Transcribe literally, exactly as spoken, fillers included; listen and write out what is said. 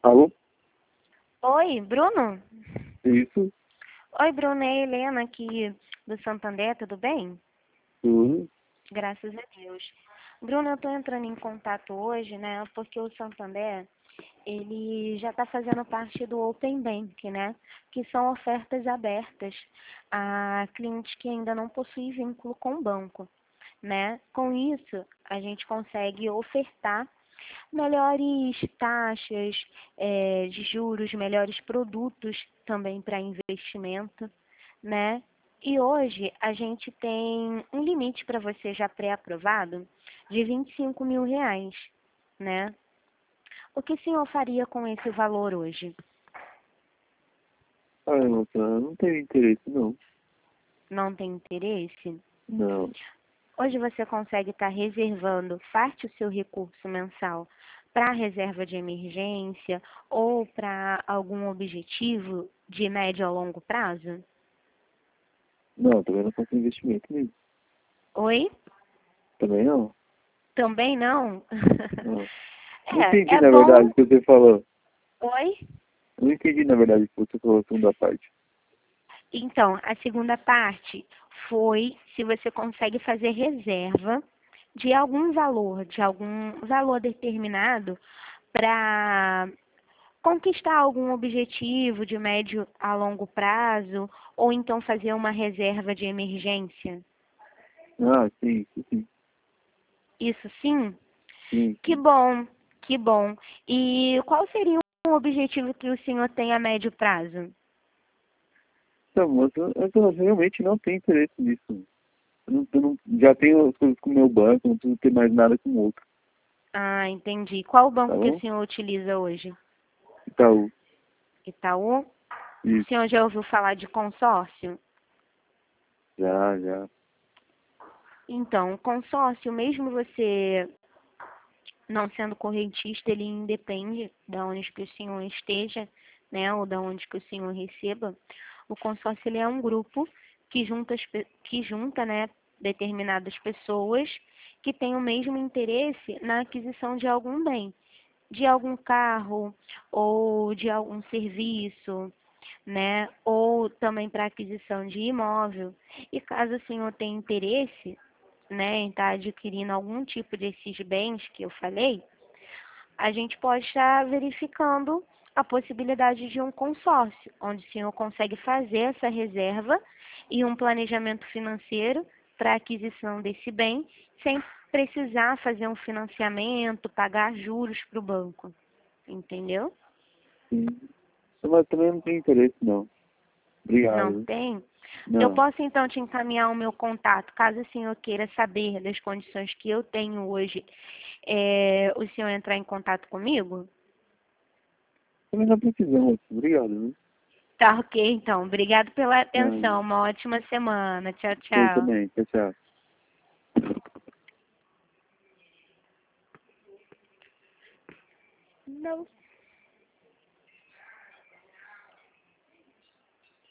Alô? Oi, Bruno? Isso? Oi, Bruno, é a Helena aqui do Santander, tudo bem? Tudo? Graças a Deus. Bruno, eu estou entrando em contato hoje, né, porque o Santander, ele já está fazendo parte do Open Bank, né, que são ofertas abertas a clientes que ainda não possuem vínculo com o banco, né. Com isso, a gente consegue ofertar melhores taxas eh, de juros, melhores produtos também para investimento, né? E hoje a gente tem um limite para você já pré-aprovado de vinte e cinco mil reais, né? O que o senhor faria com esse valor hoje? Ah, eu não não tenho interesse, não. Não tem interesse? Não. Hoje você consegue estar reservando parte do seu recurso mensal para reserva de emergência ou para algum objetivo de médio a longo prazo? Não, também não faço investimento nisso. Oi? Também não. Também não? Não. Não entendi, É, é na bom. verdade, o que você falou. Oi? Não entendi, na verdade, o que você falou a segunda parte. Então, a segunda parte foi se você consegue fazer reserva de algum valor, de algum valor determinado para conquistar algum objetivo de médio a longo prazo, ou então fazer uma reserva de emergência. Ah, sim, sim, sim. Isso sim? Sim, Que sim. bom, que bom. E qual seria um objetivo que o senhor tem a médio prazo? Então, mas eu, eu realmente não tenho interesse nisso. Eu não, eu não, já tenho as coisas com o meu banco, não preciso ter mais nada com o outro. Ah, entendi. Qual o Tá banco que o bom? senhor utiliza hoje? Itaú. Itaú? O Isso. senhor já ouviu falar de consórcio? Já, já. Então, o consórcio, mesmo você não sendo correntista, ele independe da onde que o senhor esteja, né, ou da onde que o senhor receba. O consórcio ele é um grupo que junta, as pe- que junta, né, determinadas pessoas que têm o mesmo interesse na aquisição de algum bem, de algum carro ou de algum serviço, né, ou também para aquisição de imóvel. E caso o senhor tenha interesse, né, em estar adquirindo algum tipo desses bens que eu falei, a gente pode estar verificando a possibilidade de um consórcio, onde o senhor consegue fazer essa reserva e um planejamento financeiro para a aquisição desse bem, sem precisar fazer um financiamento, pagar juros para o banco. Entendeu? Sim. Mas também não tenho interesse, não. Obrigado. Não Viu? tem? Eu Não. posso então te encaminhar o meu contato, caso o senhor queira saber das condições que eu tenho hoje, é, o senhor entrar em contato comigo? Também não precisamos. Obrigado, viu? Tá ok, então. Obrigado pela Ah, atenção. Uma ótima semana. Tchau, você tchau. também. Tchau, tchau. Não.